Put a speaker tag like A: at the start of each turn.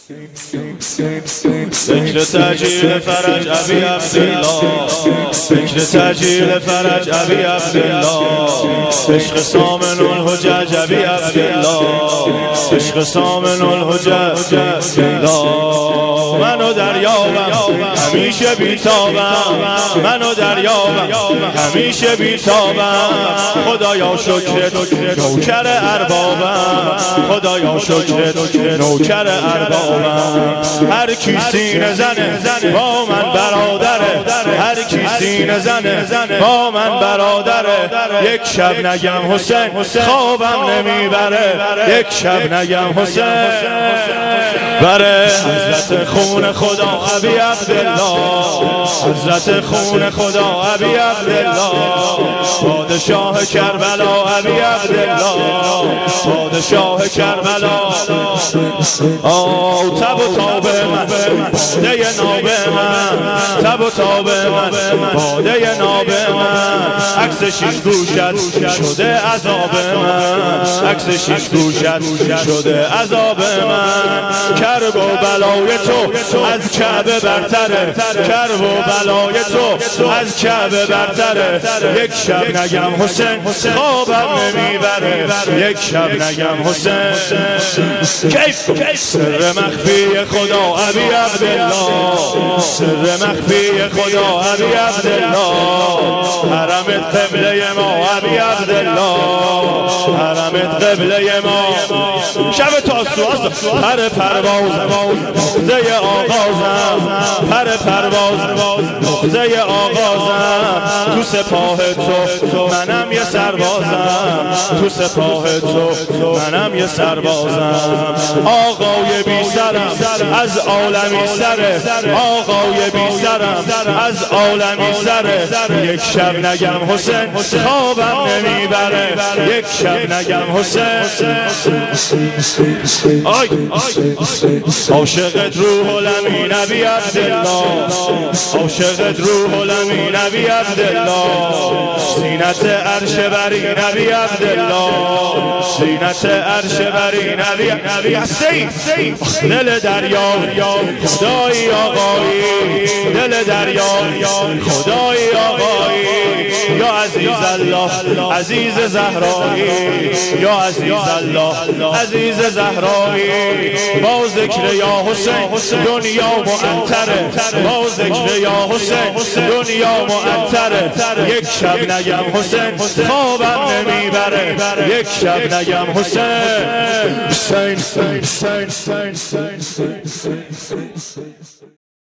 A: ذکر تجلیل فرج ابی عبدالله، ذکر تجلیل فرج ابی عبدالله، عشق سامن الحجج ابی عبدالله، عشق سامن الحجج منو دریابم همیشه بیتابم، منو دریابم همیشه بیتابم. خدایا شکرت نوکر اربابم، خدایا شکرت نوکر اربابم. هر کی سینه زنه با من برادره، هر کی سینه زنه با من برادره. یک شب نگم حسین خوابم نمیبره، یک شب نگم حسین بره. حضرت خون خدا ابی عبدالله، حضرت خون خدا ابی عبدالله، پادشاه کربلا ابی عبدالله، پادشاه کربلا. تب و تاب من باده ناب من، تب و تاب من باده ناب من. عکس شیش گوشت شده عذاب من، عکس شیش گوشت شده عذاب من. کرب و بلای تو از کعبه برتره، کرب و بلای تو از کعبه برتره. یک شب نگم حسین خوابم نمیبره، یک شب نگم حسین. کیف سر مخفی خدا ابی عبدالله، سر مخفی خدا ابی عبدالله. حرمت قبله ما ابی عبدالله، حرمت قبله ما. شب تاسوعاست پر پرواز نقطه آغازم، پر پرواز نقطه آغازم. تو سپاه تو منم یه سربازم، تو سپاه تو منم یه سربازم. آقای بی سرم از عالمی سره، آقای بی سرم از عالمی سره. یک شب نگم حسین خوابم نمیبره، یک شب نگم حسین. عاشقت روح الامین ابی عبدالله، عاشقت روح الامین ابی عبدالله. زینت عرش برین ابی عبدالله، زینت عرش برین ابی عبدالله. دل دریا خدای آقایی، دل دریا خدای آقایی. یا عزیز الله عزیز زهرایی، یا عزیز الله عزیز زهرایی. با ذکر یا حسین دنیا معطره، با ذکر یا حسین دنیا معطره. یک شب نگم حسین خوابم نمیبره، یک شب نگم حسین.